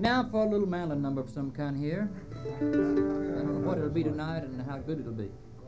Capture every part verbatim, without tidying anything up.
Now for a little mandolin number of some kind here. I don't know what it'll be tonight and how good it'll be.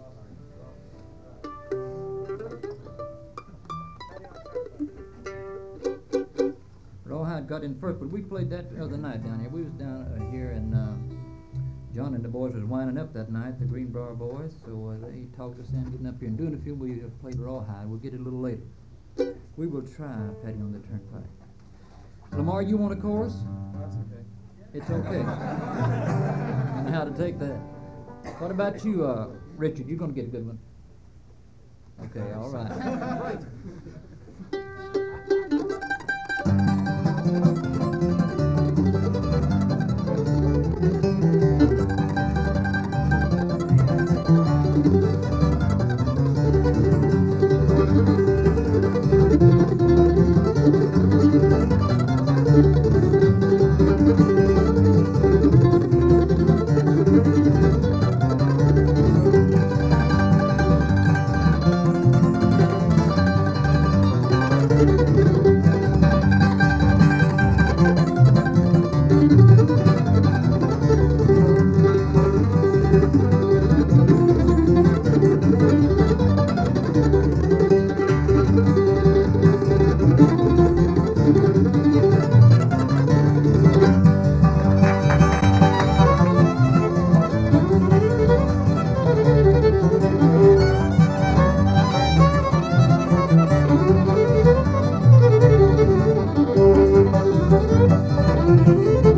Rawhide got in first, but we played that the other night down here. We was down uh, here, and uh, John and the boys was winding up that night, the Greenbrier boys. So uh, they talked us in getting up here and doing a few. We uh, played Rawhide. We'll get it a little later. We will try, Patty, on the turnpike. Lamar, you want a chorus? That's okay. It's okay. I know how to take that. What about you, uh, Richard? You gonna get a good one? Okay, all right. Thank you.